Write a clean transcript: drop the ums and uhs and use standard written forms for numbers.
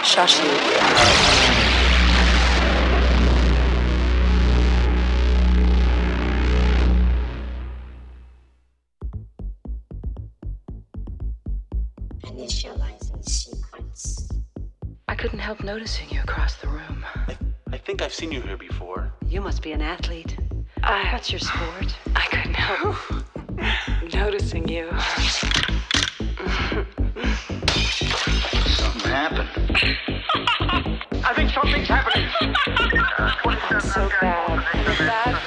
Shashi. Initializing sequence. I couldn't help noticing you across the room. I think I've seen you here before. You must be an athlete. What's your sport? I couldn't help noticing you. Something happened. I think something's happening. I'm so bad. Bad